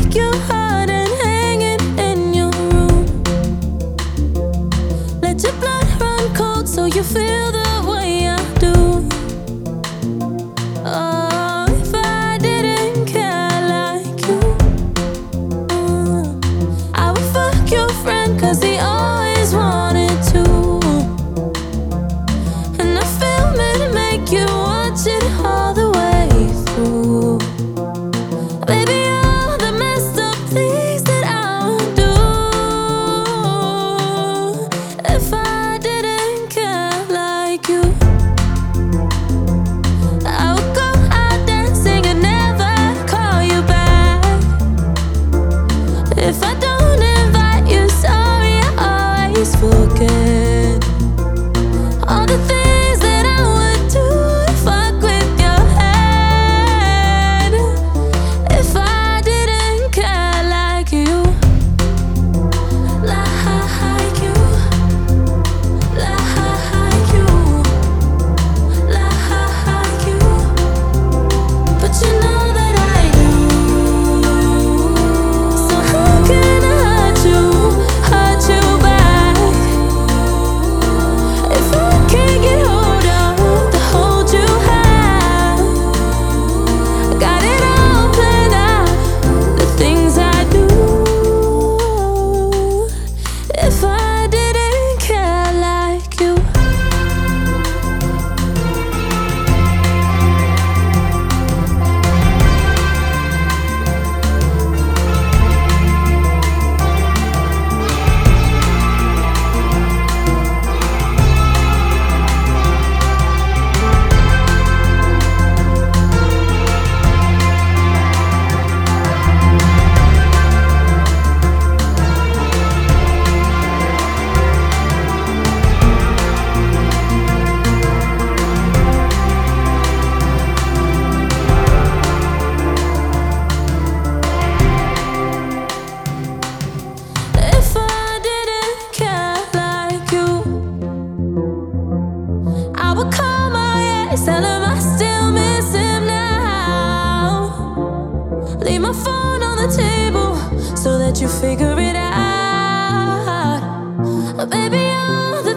break your heart and hang it in your room. Let your blood run cold so you feel the way I do. Oh, if I didn't care like you, I would fuck your friend 'cause he always wanted to. And I film it and make you watch it all the way through. Baby, all the messed up things that I would do if I didn't care like you. I would go out dancing and never call you back. If I don't invite you, sorry, I always forget. All the things that I would do to fuck with your head if I didn't care like you. Like you. Like you. Like you. But you know that I do. So how can I hurt you back if I can't get hold of the hold you have? Got it all planned out, the things I do if I didn't care like you. If I didn't care like you, I would call my ex, tell him I still miss him now. Leave my phone on the table so that you figure it out. Baby, all